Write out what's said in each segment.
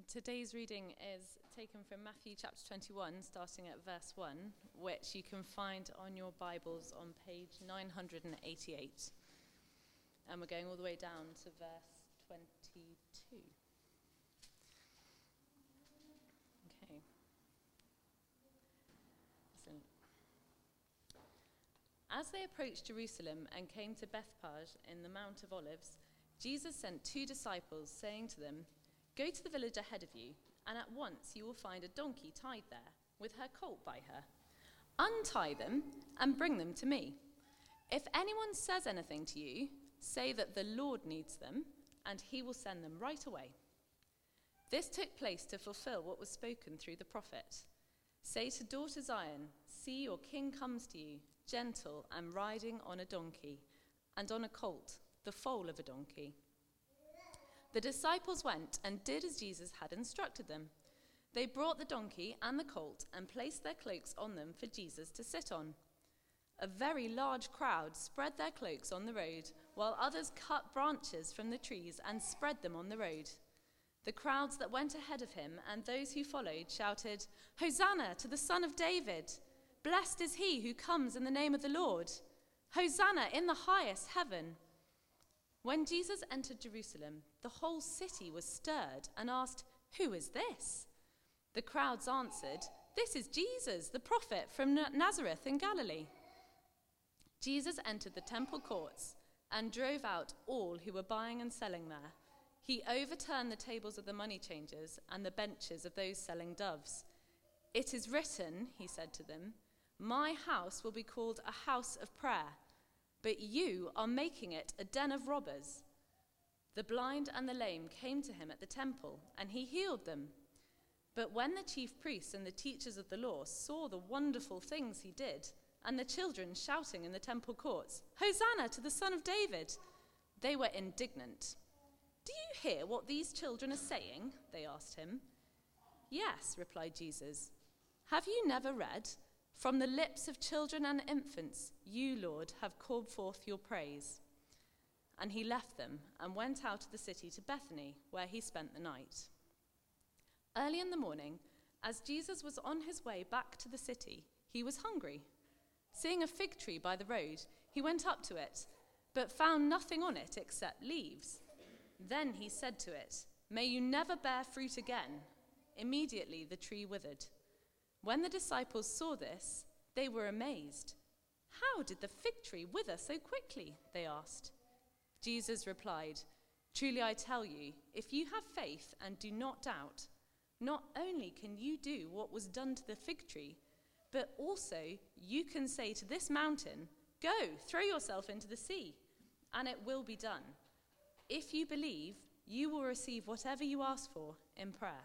Today's reading is taken from Matthew chapter 21, starting at verse 1, which you can find on your Bibles on page 988. And we're going all the way down to verse 22. Okay. Listen. As they approached Jerusalem and came to Bethphage in the Mount of Olives, Jesus sent 2 disciples, saying to them, "Go to the village ahead of you, and at once you will find a donkey tied there, with her colt by her. Untie them and bring them to me. If anyone says anything to you, say that the Lord needs them, and he will send them right away." This took place to fulfill what was spoken through the prophet. "Say to daughter Zion, see your king comes to you, gentle and riding on a donkey, and on a colt, the foal of a donkey." The disciples went and did as Jesus had instructed them. They brought the donkey and the colt and placed their cloaks on them for Jesus to sit on. A very large crowd spread their cloaks on the road, while others cut branches from the trees and spread them on the road. The crowds that went ahead of him and those who followed shouted, "Hosanna to the Son of David! Blessed is he who comes in the name of the Lord! Hosanna in the highest heaven!" When Jesus entered Jerusalem, the whole city was stirred and asked, "Who is this?" The crowds answered, "This is Jesus, the prophet from Nazareth in Galilee." Jesus entered the temple courts and drove out all who were buying and selling there. He overturned the tables of the money changers and the benches of those selling doves. "It is written," he said to them, "My house will be called a house of prayer, but you are making it a den of robbers." The blind and the lame came to him at the temple, and he healed them. But when the chief priests and the teachers of the law saw the wonderful things he did, and the children shouting in the temple courts, "Hosanna to the Son of David," they were indignant. "Do you hear what these children are saying?" they asked him. "Yes," replied Jesus. "Have you never read, 'From the lips of children and infants, you, Lord, have called forth your praise'?" And he left them and went out of the city to Bethany, where he spent the night. Early in the morning, as Jesus was on his way back to the city, he was hungry. Seeing a fig tree by the road, he went up to it, but found nothing on it except leaves. Then he said to it, "May you never bear fruit again." Immediately the tree withered. When the disciples saw this, they were amazed. "How did the fig tree wither so quickly?" they asked. Jesus replied, "Truly I tell you, if you have faith and do not doubt, not only can you do what was done to the fig tree, but also you can say to this mountain, 'Go, throw yourself into the sea,' and it will be done. If you believe, you will receive whatever you ask for in prayer."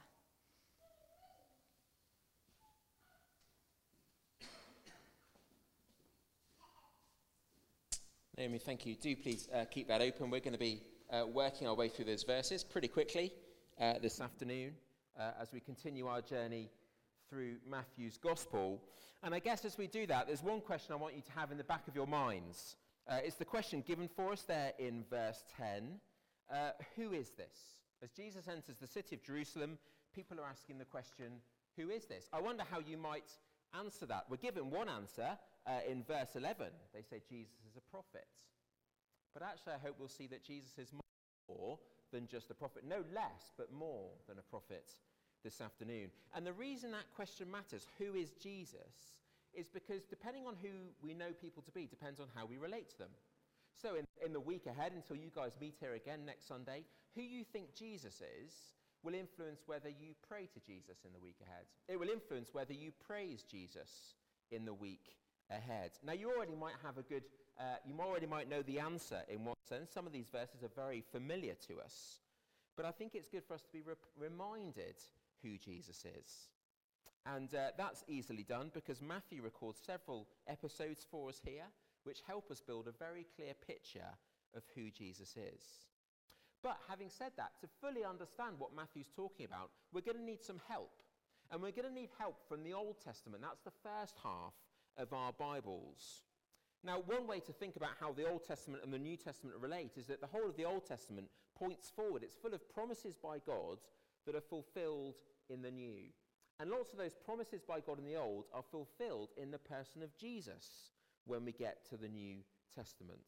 Naomi, thank you. Do please keep that open. We're going to be working our way through those verses pretty quickly this afternoon as we continue our journey through Matthew's Gospel. And I guess as we do that, there's one question I want you to have in the back of your minds. It's the question given for us there in verse 10. Who is this? As Jesus enters the city of Jerusalem, people are asking the question, who is this? I wonder how you might answer that. We're given one answer in verse 11. They say Jesus is a prophet. But actually I hope we'll see that Jesus is more than just a prophet. No less, but more than a prophet this afternoon. And the reason that question matters, who is Jesus, is because depending on who we know people to be, depends on how we relate to them. So in the week ahead, until you guys meet here again next Sunday, who you think Jesus is will influence whether you pray to Jesus in the week ahead. It will influence whether you praise Jesus in the week ahead. Now, you already might have you already might know the answer in one sense. Some of these verses are very familiar to us. But I think it's good for us to be reminded who Jesus is. And that's easily done because Matthew records several episodes for us here which help us build a very clear picture of who Jesus is. But having said that, to fully understand what Matthew's talking about, we're going to need some help. And we're going to need help from the Old Testament. That's the first half of our Bibles. Now, one way to think about how the Old Testament and the New Testament relate is that the whole of the Old Testament points forward. It's full of promises by God that are fulfilled in the new. And lots of those promises by God in the old are fulfilled in the person of Jesus when we get to the New Testament.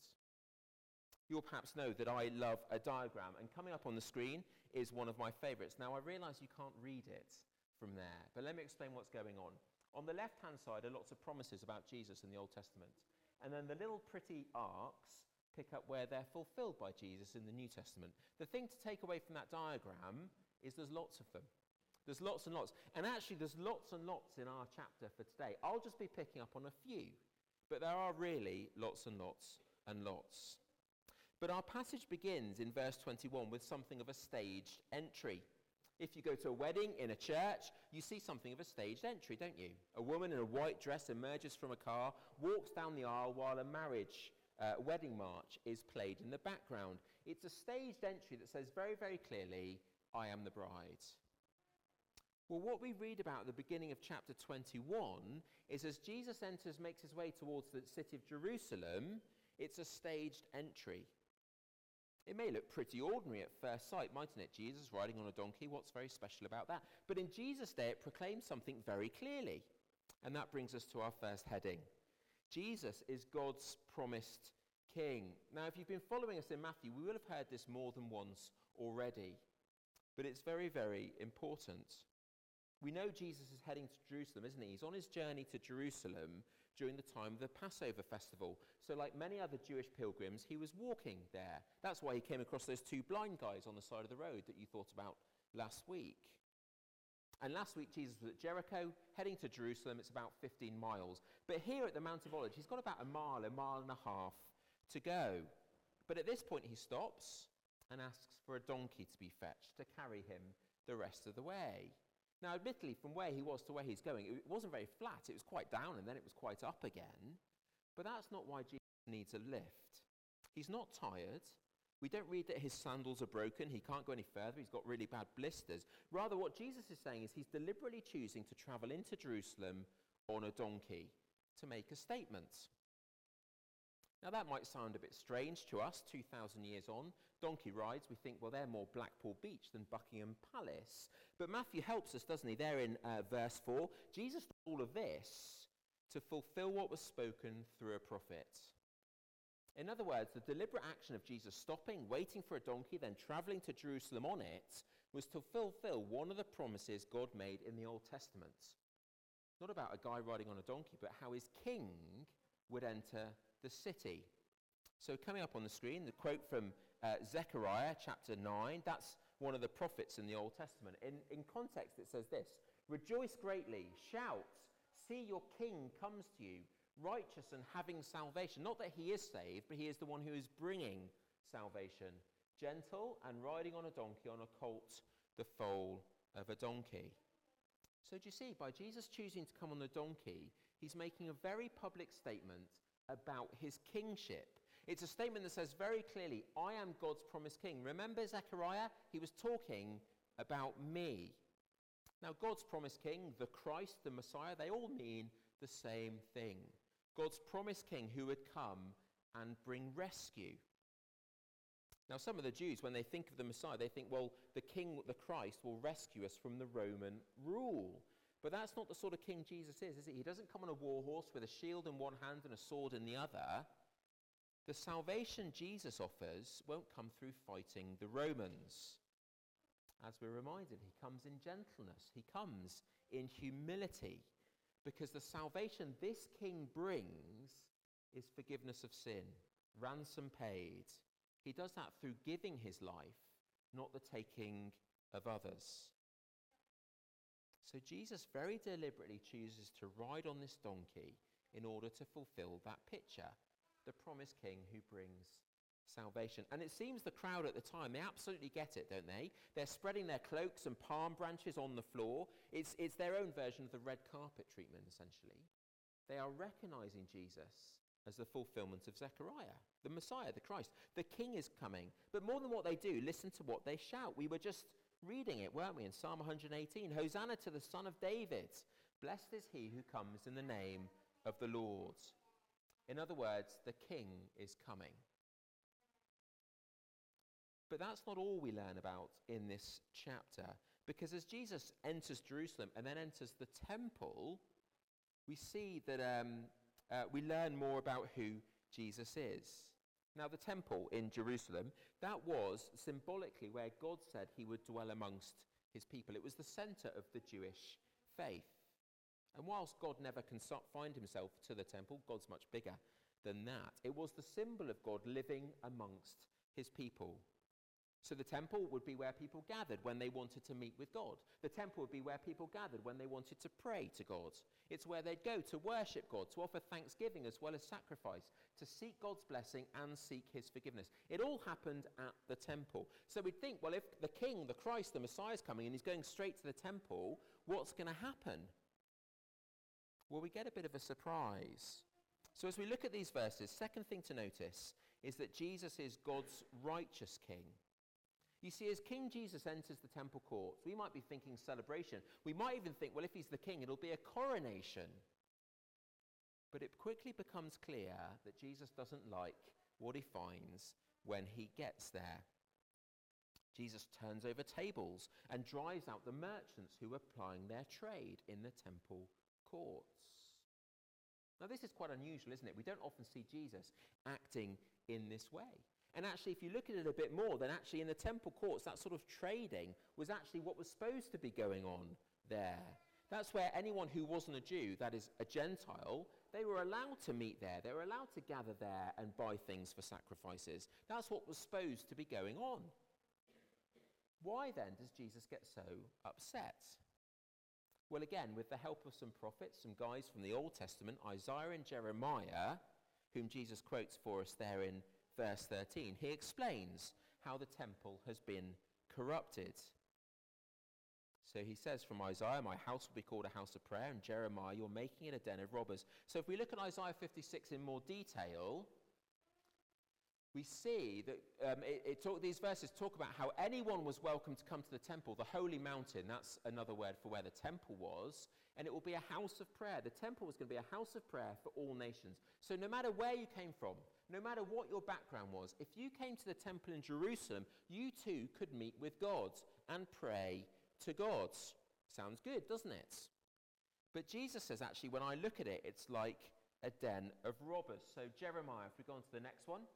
You'll perhaps know that I love a diagram, and coming up on the screen is one of my favourites. Now, I realise you can't read it from there, but let me explain what's going on. On the left-hand side are lots of promises about Jesus in the Old Testament, and then the little pretty arcs pick up where they're fulfilled by Jesus in the New Testament. The thing to take away from that diagram is there's lots of them. There's lots and lots. And actually, there's lots and lots in our chapter for today. I'll just be picking up on a few, but there are really lots and lots and lots. But our passage begins in verse 21 with something of a staged entry. If you go to a wedding in a church, you see something of a staged entry, don't you? A woman in a white dress emerges from a car, walks down the aisle while a wedding march is played in the background. It's a staged entry that says very, very clearly, I am the bride. Well, what we read about at the beginning of chapter 21 is as Jesus makes his way towards the city of Jerusalem, it's a staged entry. It may look pretty ordinary at first sight, mightn't it? Jesus riding on a donkey, what's very special about that? But in Jesus' day, it proclaims something very clearly. And that brings us to our first heading. Jesus is God's promised king. Now, if you've been following us in Matthew, we will have heard this more than once already. But it's very, very important. We know Jesus is heading to Jerusalem, isn't he? He's on his journey to Jerusalem during the time of the Passover festival. So like many other Jewish pilgrims, he was walking there. That's why he came across those two blind guys on the side of the road that you thought about last week. And last week, Jesus was at Jericho, heading to Jerusalem. It's about 15 miles. But here at the Mount of Olives, he's got about a mile and a half to go. But at this point, he stops and asks for a donkey to be fetched to carry him the rest of the way. Now, admittedly, from where he was to where he's going, it wasn't very flat. It was quite down, and then it was quite up again. But that's not why Jesus needs a lift. He's not tired. We don't read that his sandals are broken. He can't go any further. He's got really bad blisters. Rather, what Jesus is saying is he's deliberately choosing to travel into Jerusalem on a donkey to make a statement. Now, that might sound a bit strange to us, 2,000 years on. Donkey rides, we think, well, they're more Blackpool Beach than Buckingham Palace. But Matthew helps us, doesn't he? There in verse 4, Jesus did all of this to fulfill what was spoken through a prophet. In other words, the deliberate action of Jesus stopping, waiting for a donkey, then travelling to Jerusalem on it, was to fulfill one of the promises God made in the Old Testament. Not about a guy riding on a donkey, but how his king would enter the city. So coming up on the screen, the quote from Zechariah chapter 9, that's one of the prophets in the Old Testament. In context, it says this: "Rejoice greatly, shout, see your king comes to you, righteous and having salvation." Not that he is saved, but he is the one who is bringing salvation. Gentle and riding on a donkey, on a colt, the foal of a donkey. So do you see, by Jesus choosing to come on the donkey, he's making a very public statement about his kingship. It's a statement that says very clearly, I am God's promised king. Remember Zechariah? He was talking about me. Now, God's promised king, the Christ, the Messiah, they all mean the same thing. God's promised king who would come and bring rescue. Now, some of the Jews, when they think of the Messiah, they think, well, the king, the Christ, will rescue us from the Roman rule. But that's not the sort of king Jesus is it? He doesn't come on a war horse with a shield in one hand and a sword in the other. The salvation Jesus offers won't come through fighting the Romans. As we're reminded, he comes in gentleness. He comes in humility. Because the salvation this king brings is forgiveness of sin, ransom paid. He does that through giving his life, not the taking of others. So Jesus very deliberately chooses to ride on this donkey in order to fulfill that picture, the promised king who brings salvation. And it seems the crowd at the time, they absolutely get it, don't they? They're spreading their cloaks and palm branches on the floor. It's their own version of the red carpet treatment, essentially. They are recognizing Jesus as the fulfillment of Zechariah, the Messiah, the Christ. The king is coming. But more than what they do, listen to what they shout. We were just reading it, weren't we, in Psalm 118. Hosanna to the Son of David. Blessed is he who comes in the name of the Lord. In other words, the king is coming. But that's not all we learn about in this chapter, Because as Jesus enters Jerusalem and then enters the temple, we see that we learn more about who Jesus is. Now, the temple in Jerusalem, that was symbolically where God said he would dwell amongst his people. It was the center of the Jewish faith. And whilst God never confined himself to the temple, God's much bigger than that. It was the symbol of God living amongst his people. So the temple would be where people gathered when they wanted to meet with God. The temple would be where people gathered when they wanted to pray to God. It's where they'd go to worship God, to offer thanksgiving as well as sacrifice, to seek God's blessing and seek his forgiveness. It all happened at the temple. So we'd think, well, if the King, the Christ, the Messiah is coming and he's going straight to the temple, what's going to happen? Well, we get a bit of a surprise. So as we look at these verses, second thing to notice is that Jesus is God's righteous King. You see, as King Jesus enters the temple courts, we might be thinking celebration. We might even think, well, if he's the king, it'll be a coronation. But it quickly becomes clear that Jesus doesn't like what he finds when he gets there. Jesus turns over tables and drives out the merchants who were plying their trade in the temple courts. Now, this is quite unusual, isn't it? We don't often see Jesus acting in this way. And actually, if you look at it a bit more, then actually in the temple courts, that sort of trading was actually what was supposed to be going on there. That's where anyone who wasn't a Jew, that is a Gentile, they were allowed to meet there. They were allowed to gather there and buy things for sacrifices. That's what was supposed to be going on. Why then does Jesus get so upset? Well, again, with the help of some prophets, some guys from the Old Testament, Isaiah and Jeremiah, whom Jesus quotes for us there in verse 13, he explains how the temple has been corrupted. So he says from Isaiah, my house will be called a house of prayer, and Jeremiah, you're making it a den of robbers. So if we look at Isaiah 56 in more detail, we see that these verses talk about how anyone was welcome to come to the temple, the holy mountain, that's another word for where the temple was, and it will be a house of prayer. The temple was going to be a house of prayer for all nations. So no matter where you came from, no matter what your background was, if you came to the temple in Jerusalem, you too could meet with God and pray to God. Sounds good, doesn't it? But Jesus says, actually, when I look at it, it's like a den of robbers. So Jeremiah, if we go on to the next one.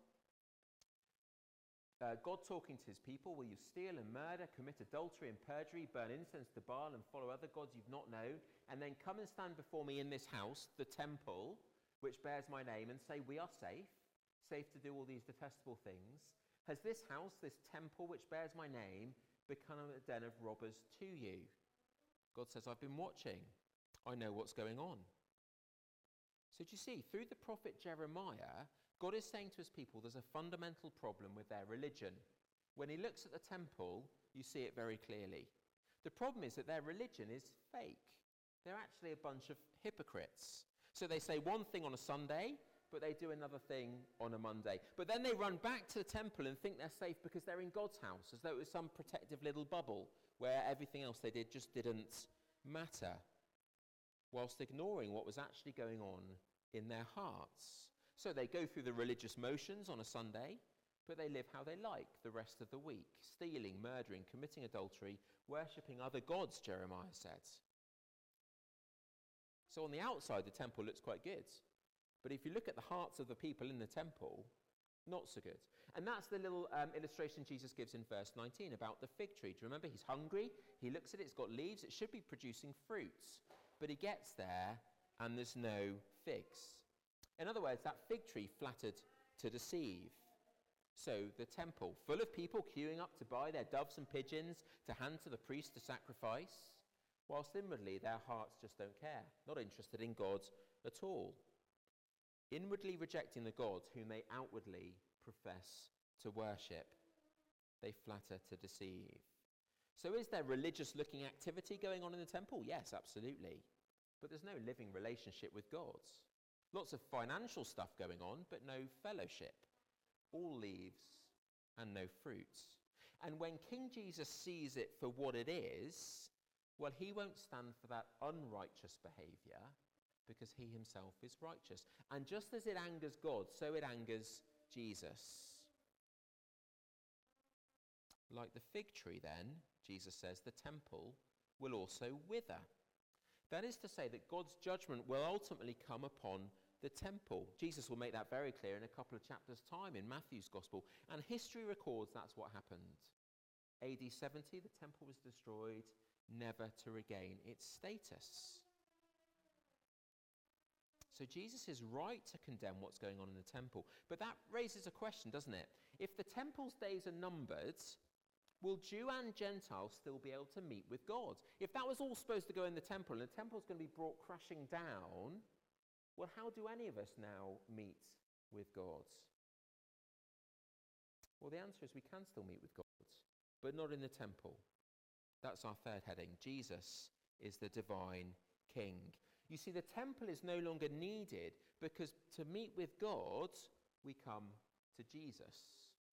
God talking to his people, will you steal and murder, commit adultery and perjury, burn incense to Baal and follow other gods you've not known, and then come and stand before me in this house, the temple, which bears my name, and say, we are safe to do all these detestable things? Has this house, this temple which bears my name, become a den of robbers to you? God says, I've been watching. I know what's going on. So do you see, through the prophet Jeremiah, God is saying to his people there's a fundamental problem with their religion. When he looks at the temple, you see it very clearly. The problem is that their religion is fake. They're actually a bunch of hypocrites. So they say one thing on a Sunday, but they do another thing on a Monday. But then they run back to the temple and think they're safe because they're in God's house, as though it was some protective little bubble where everything else they did just didn't matter, whilst ignoring what was actually going on in their hearts. So they go through the religious motions on a Sunday, but they live how they like the rest of the week, stealing, murdering, committing adultery, worshipping other gods, Jeremiah said. So on the outside, the temple looks quite good. But if you look at the hearts of the people in the temple, not so good. And that's the little illustration Jesus gives in verse 19 about the fig tree. Do you remember? He's hungry. He looks at it. It's got leaves. It should be producing fruits. But he gets there, and there's no figs. In other words, that fig tree flattered to deceive. So the temple, full of people queuing up to buy their doves and pigeons to hand to the priest to sacrifice, whilst inwardly their hearts just don't care, not interested in God at all. Inwardly rejecting the God whom they outwardly profess to worship. They flatter to deceive. So is there religious-looking activity going on in the temple? Yes, absolutely. But there's no living relationship with God. Lots of financial stuff going on, but no fellowship. All leaves and no fruits. And when King Jesus sees it for what it is, well, he won't stand for that unrighteous behavior because he himself is righteous. And just as it angers God, so it angers Jesus. Like the fig tree then, Jesus says, the temple will also wither. That is to say that God's judgment will ultimately come upon the temple. Jesus will make that very clear in a couple of chapters' time in Matthew's Gospel. And history records that's what happened. AD 70, the temple was destroyed, never to regain its status. So Jesus is right to condemn what's going on in the temple. But that raises a question, doesn't it? If the temple's days are numbered, will Jew and Gentile still be able to meet with God? If that was all supposed to go in the temple, and the temple's going to be brought crashing down, well, how do any of us now meet with God? Well, the answer is we can still meet with God, but not in the temple. That's our third heading. Jesus is the divine King. You see, the temple is no longer needed because to meet with God, we come to Jesus.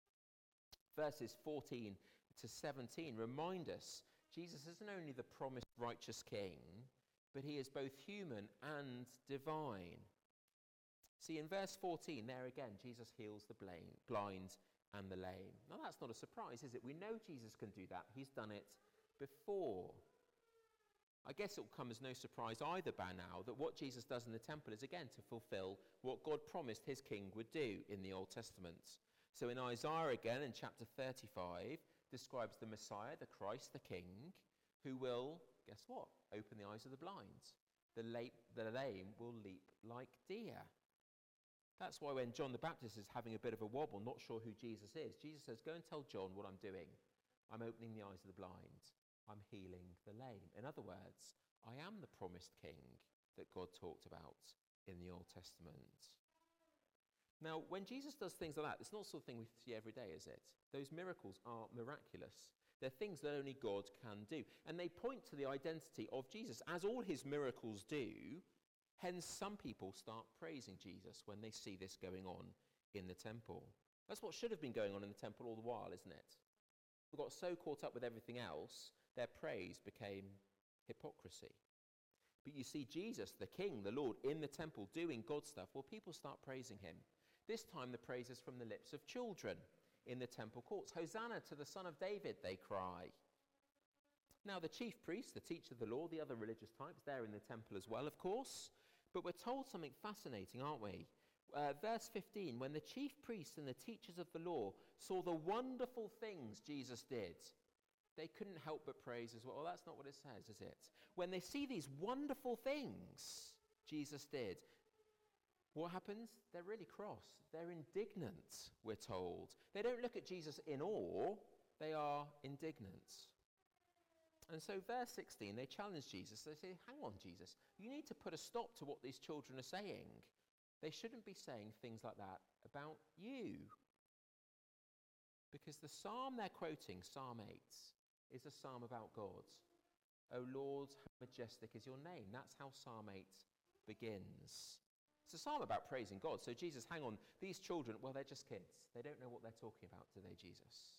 Verses 14 to 17 remind us Jesus isn't only the promised righteous King, but he is both human and divine. See, in verse 14, there again, Jesus heals the blind and the lame. Now, that's not a surprise, is it? We know Jesus can do that. He's done it before. I guess it will come as no surprise either by now that what Jesus does in the temple is again to fulfill what God promised his king would do in the Old Testament. So in Isaiah again, in chapter 35, describes the Messiah, the Christ, the King, who will, guess what, open the eyes of the blind. The lame will leap like deer. That's why when John the Baptist is having a bit of a wobble, not sure who Jesus is, Jesus says, go and tell John what I'm doing. I'm opening the eyes of the blind. I'm healing the lame. In other words, I am the promised king that God talked about in the Old Testament. Now, when Jesus does things like that, it's not the sort of thing we see every day, is it? Those miracles are miraculous. They're things that only God can do. And they point to the identity of Jesus, as all his miracles do. Hence, some people start praising Jesus when they see this going on in the temple. That's what should have been going on in the temple all the while, isn't it? We got so caught up with everything else, their praise became hypocrisy. But you see Jesus, the King, the Lord, in the temple doing God stuff, well, people start praising him. This time the praise is from the lips of children in the temple courts. Hosanna to the Son of David, they cry. Now the chief priest, the teacher of the law, the other religious types, they're in the temple as well, of course. But we're told something fascinating, aren't we? Verse 15, when the chief priests and the teachers of the law saw the wonderful things Jesus did, they couldn't help but praise as well. Well, that's not what it says, is it? When they see these wonderful things Jesus did, what happens? They're really cross. They're indignant, we're told. They don't look at Jesus in awe, they are indignant. And so verse 16, they challenge Jesus. They say, hang on, Jesus, you need to put a stop to what these children are saying. They shouldn't be saying things like that about you. Because the psalm they're quoting, Psalm 8, is a psalm about God. O Lord, how majestic is your name. That's how Psalm 8 begins. It's a psalm about praising God. So Jesus, hang on, these children, well, they're just kids. They don't know what they're talking about, do they, Jesus?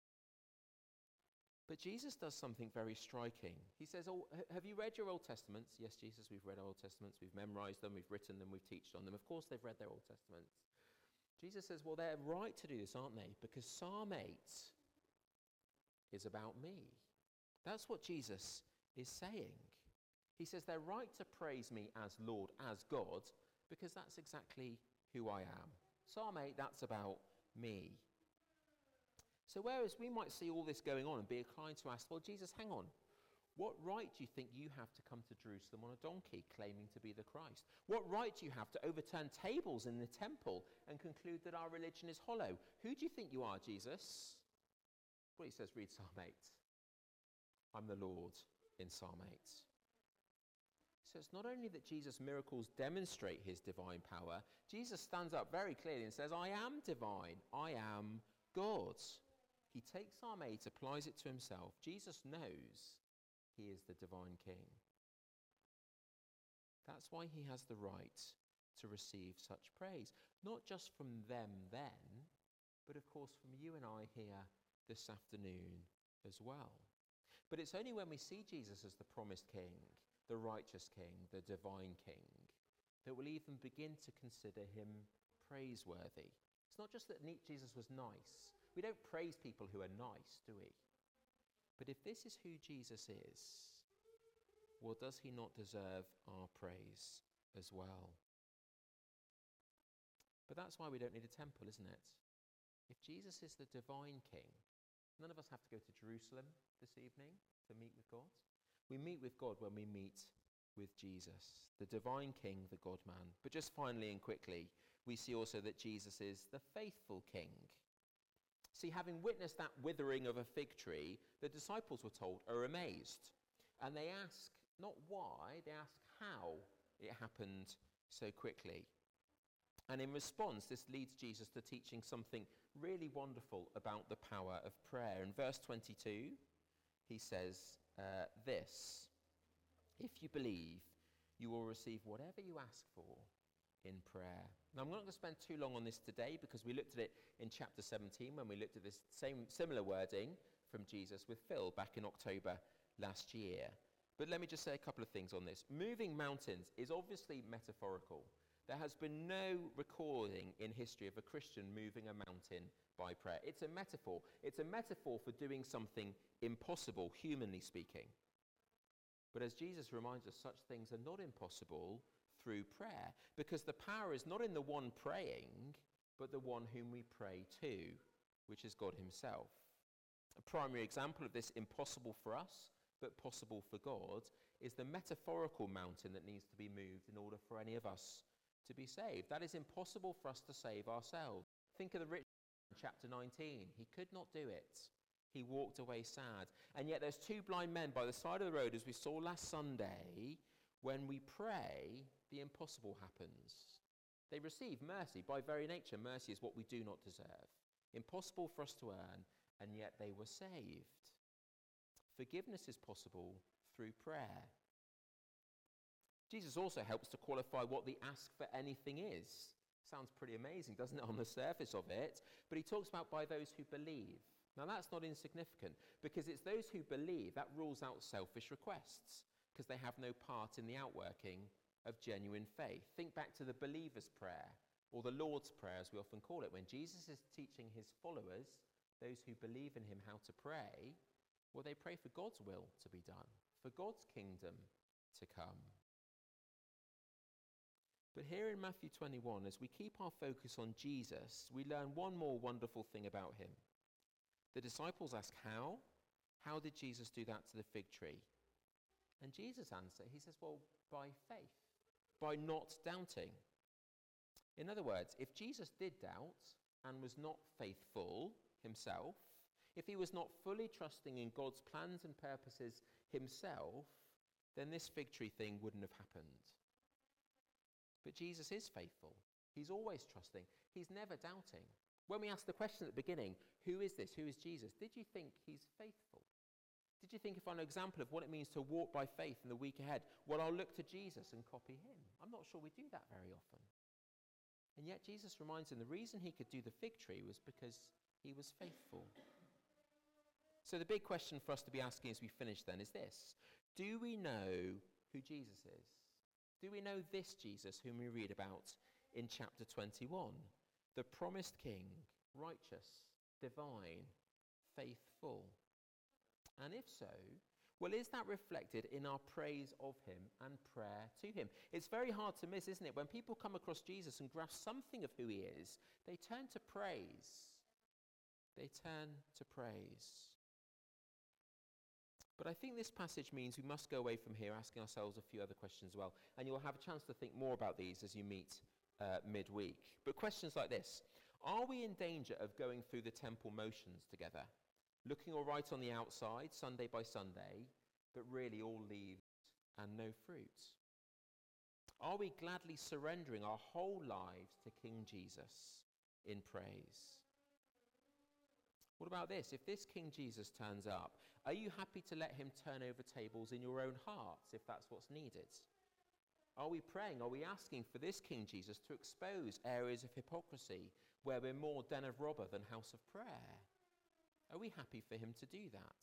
But Jesus does something very striking. He says, oh, have you read your Old Testaments? Yes, Jesus, we've read our Old Testaments. We've memorized them. We've written them. We've taught on them. Of course, they've read their Old Testaments. Jesus says, well, they're right to do this, aren't they? Because Psalm 8 is about me. That's what Jesus is saying. He says they're right to praise me as Lord, as God, because that's exactly who I am. Psalm 8, that's about me. So whereas we might see all this going on and be inclined to ask, well, Jesus, hang on. What right do you think you have to come to Jerusalem on a donkey claiming to be the Christ? What right do you have to overturn tables in the temple and conclude that our religion is hollow? Who do you think you are, Jesus? Well, he says, read Psalm 8. I'm the Lord in Psalm 8. So it's not only that Jesus' miracles demonstrate his divine power, Jesus stands up very clearly and says, I am divine. I am God. He takes Psalm 8, applies it to himself. Jesus knows he is the divine King. That's why he has the right to receive such praise. Not just from them then, but of course from you and I here this afternoon as well. But it's only when we see Jesus as the promised King, the righteous King, the divine King, that we'll even begin to consider him praiseworthy. It's not just that Jesus was nice. We don't praise people who are nice, do we? But if this is who Jesus is, well, does he not deserve our praise as well? But that's why we don't need a temple, isn't it? If Jesus is the divine king, none of us have to go to Jerusalem this evening to meet with God. We meet with God when we meet with Jesus, the divine king, the God-man. But just finally and quickly, we see also that Jesus is the faithful king. See, having witnessed that withering of a fig tree, the disciples were told, are amazed. And they ask not why, they ask how it happened so quickly. And in response, this leads Jesus to teaching something really wonderful about the power of prayer. In verse 22, he says this: if you believe, you will receive whatever you ask for in prayer. Now, I'm not going to spend too long on this today because we looked at it in chapter 17 when we looked at this similar wording from Jesus with Phil back in October last year. But let me just say a couple of things on this. Moving mountains is obviously metaphorical. There has been no recording in history of a Christian moving a mountain by prayer. It's a metaphor. It's a metaphor for doing something impossible, humanly speaking. But as Jesus reminds us, such things are not impossible through prayer, because the power is not in the one praying, but the one whom we pray to, which is God himself. A primary example of this impossible for us, but possible for God, is the metaphorical mountain that needs to be moved in order for any of us to be saved. That is impossible for us to save ourselves. Think of the rich man in chapter 19. He could not do it. He walked away sad. And yet there's two blind men by the side of the road, as we saw last Sunday. When we pray, the impossible happens. They receive mercy. By very nature, mercy is what we do not deserve. Impossible for us to earn, and yet they were saved. Forgiveness is possible through prayer. Jesus also helps to qualify what the ask for anything is. Sounds pretty amazing, doesn't it, on the surface of it? But he talks about by those who believe. Now that's not insignificant, because it's those who believe that rules out selfish requests, because they have no part in the outworking of genuine faith. Think back to the believer's prayer, or the Lord's Prayer as we often call it. When Jesus is teaching his followers, those who believe in him, how to pray, well, they pray for God's will to be done, for God's kingdom to come. But here in Matthew 21, as we keep our focus on Jesus, we learn one more wonderful thing about him. The disciples ask how? How did Jesus do that to the fig tree? And Jesus answers, he says, well, by faith, by not doubting. In other words, if Jesus did doubt and was not faithful himself, if he was not fully trusting in God's plans and purposes himself, then this fig tree thing wouldn't have happened. But Jesus is faithful. He's always trusting. He's never doubting. When we asked the question at the beginning, who is this? Who is Jesus? Did you think he's faithful? Did you think, if I'm an example of what it means to walk by faith in the week ahead, well, I'll look to Jesus and copy him? I'm not sure we do that very often. And yet Jesus reminds him the reason he could do the fig tree was because he was faithful. So the big question for us to be asking as we finish then is this: do we know who Jesus is? Do we know this Jesus whom we read about in chapter 21? The promised king, righteous, divine, faithful. And if so, well, is that reflected in our praise of him and prayer to him? It's very hard to miss, isn't it? When people come across Jesus and grasp something of who he is, they turn to praise. They turn to praise. But I think this passage means we must go away from here asking ourselves a few other questions as well. And you'll have a chance to think more about these as you meet midweek. But questions like this: are we in danger of going through the temple motions together? Looking all right on the outside, Sunday by Sunday, but really all leaves and no fruit? Are we gladly surrendering our whole lives to King Jesus in praise? What about this? If this King Jesus turns up, are you happy to let him turn over tables in your own hearts if that's what's needed? Are we praying? Are we asking for this King Jesus to expose areas of hypocrisy where we're more den of robber than house of prayer? Are we happy for him to do that?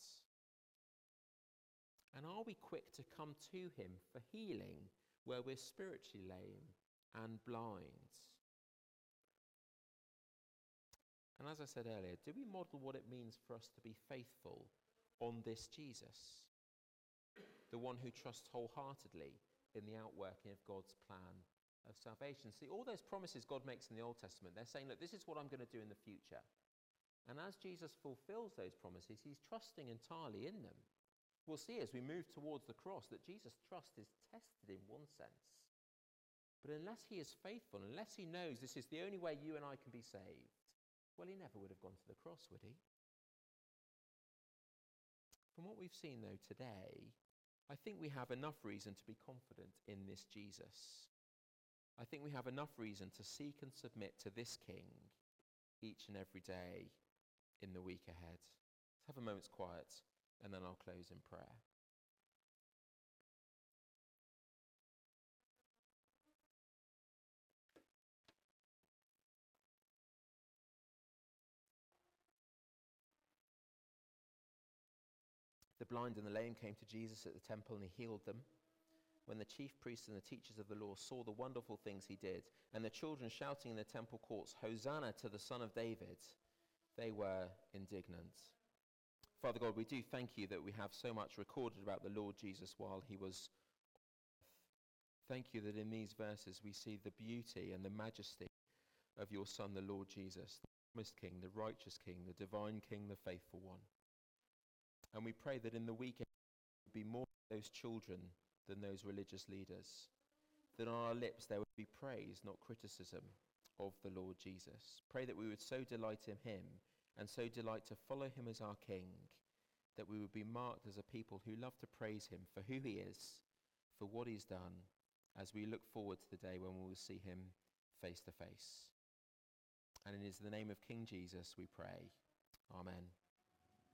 And are we quick to come to him for healing where we're spiritually lame and blind? And as I said earlier, do we model what it means for us to be faithful on this Jesus? The one who trusts wholeheartedly in the outworking of God's plan of salvation. See, all those promises God makes in the Old Testament, they're saying, look, this is what I'm going to do in the future. And as Jesus fulfills those promises, he's trusting entirely in them. We'll see as we move towards the cross that Jesus' trust is tested in one sense. But unless he is faithful, unless he knows this is the only way you and I can be saved, well, he never would have gone to the cross, would he? From what we've seen, though, today, I think we have enough reason to be confident in this Jesus. I think we have enough reason to seek and submit to this King each and every day in the week ahead. Let's have a moment's quiet, and then I'll close in prayer. The blind and the lame came to Jesus at the temple, and he healed them. When the chief priests and the teachers of the law saw the wonderful things he did, and the children shouting in the temple courts, "Hosanna to the Son of David," they were indignant. Father God, we do thank you that we have so much recorded about the Lord Jesus while he was on earth. Thank you that in these verses we see the beauty and the majesty of your Son, the Lord Jesus, the promised King, the righteous King, the divine King, the faithful one. And we pray that in the weekend there would be more of those children than those religious leaders. That on our lips there would be praise, not criticism, of the Lord Jesus. Pray that we would so delight in him and so delight to follow him as our King, that we would be marked as a people who love to praise him for who he is, for what he's done, as we look forward to the day when we will see him face to face. And it is in the name of King Jesus we pray. Amen.